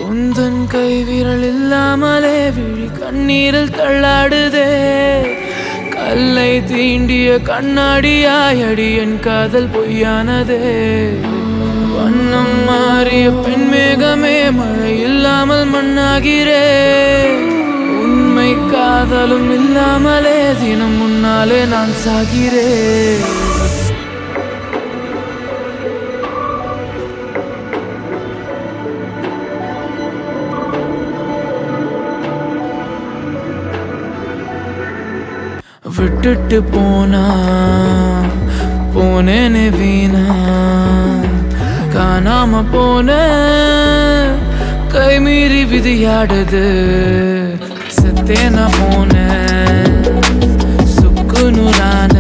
உந்தன் கை விரல் இல்லாமலே விழி கண்ணீரில் தள்ளாடுதே. கல்லை தீண்டிய கண்ணாடியாயடி என் காதல் பொய்யானதே. வண்ணம் மாறிய பெண்மேகமே மழை இல்லாமல் மண்ணாகிறே. உண்மை காதலும் இல்லாமலே தினம் முன்னாலே நான் சாகிறேன். விட்டுட்டு போனா போனேனே வீணா. காணாம போன கை மீறி விதியாடுது. செத்தேனா போன சுக்கு நூறான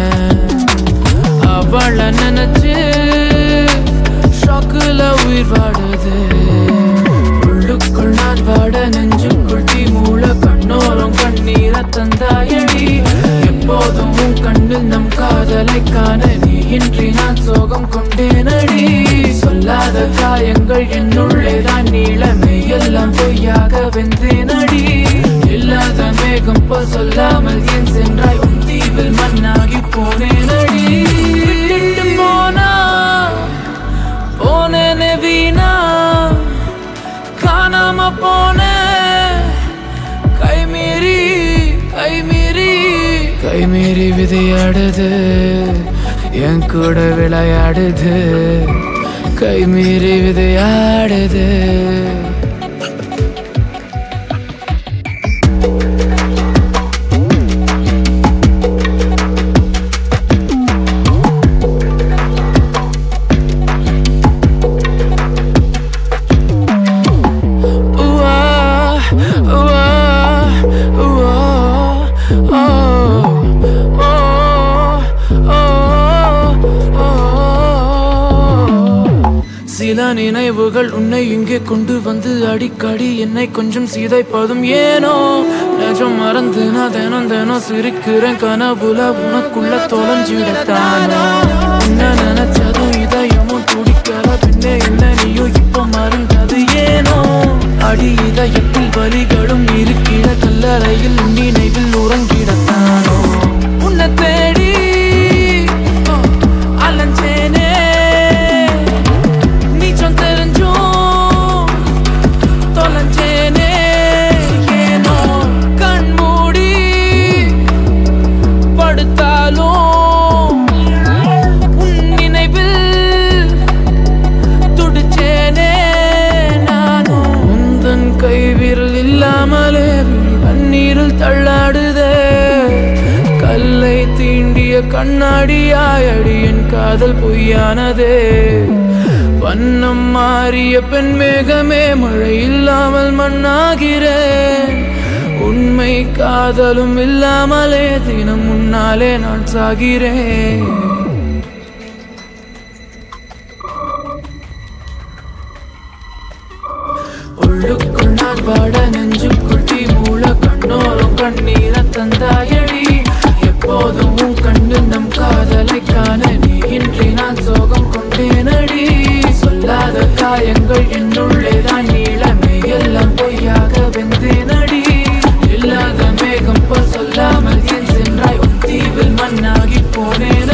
அவளை நினைச்சு ஷாக்குல உயிர் வாடுது. உள்ளுக்குள் நான் வாட நெஞ்சுக்குள் தீ மூள கண்ணோரம் கண்ணீரை தந்தாயடி. எப்போதும் உன் கண்ணில் நம் காதலை காண நீ இன்றி நான் சோகம் கொண்டேனடி. சொல்லாத காயங்கள் என்னுள்ளேதான் நீளமே எல்லாம் பொய்யாக வெந்தேனடி. இல்லாத மேகம் போல் சொல்லாமல் ஏன் சென்றாய் உன் தீவில் மண்ணாகி போனேனடி. விட்டுட்டு போனா போனேனே வீணா. காணாம போன கை மீறி விதையாடுது. என் கூட விளையாடுது. கை மீறி விதையாடுது. சில நினைவுகள் உன்னை இங்கே கொண்டு வந்து அடிக்கடி என்னை கொஞ்சம் சீதைப்பதும் ஏனோ. நிஜம் மறந்து நான் தினம் தினம் சிரிக்கிறேன் கனவுல உனக்குள்ள தொலைஞ்சிடத்தானோ. உன்னை நினைச்சதும் இதயமும் துடிக்கல பின்னே என்ன நீயும் இப்ப மறந்தது ஏனோ. அடி இதயத்தில் வலிகளும் இருக்கிற கல்லறையில் நினைவில் உறங்கிடத்தானோ. உன்னை தேடி அலஞ்சேனே தள்ளாடுதே. கல்லை தீண்டிய கண்ணாடியாயடி என் காதல் பொய்யானதே. வண்ணம் மாறிய பெண்மேகமே மழை இல்லாமல் மண்ணாகிறேன். உண்மை காதலும் இல்லாமலே தினம் முன்னாலே நான் சாகிறேன். உள்ளுக்குள் நான் வாட நெஞ்சுக்குள் தீ மூள கண்ணோரம் கண்ணீரை தந்தாயடி. எப்போதும் உன் கண்ணில் நம் காதலை காண நீ இன்றி நான் சோகம் கொண்டேனடி. சொல்லாத காயங்கள் என்னுள்ளேதான் நீளமே எல்லாம் பொய்யாக வெந்தேனடி. இல்லாத மேகம் போல் சொல்லாமல் ஏன் சென்றாய் உன் தீவில் மண்ணாகி போனேன்.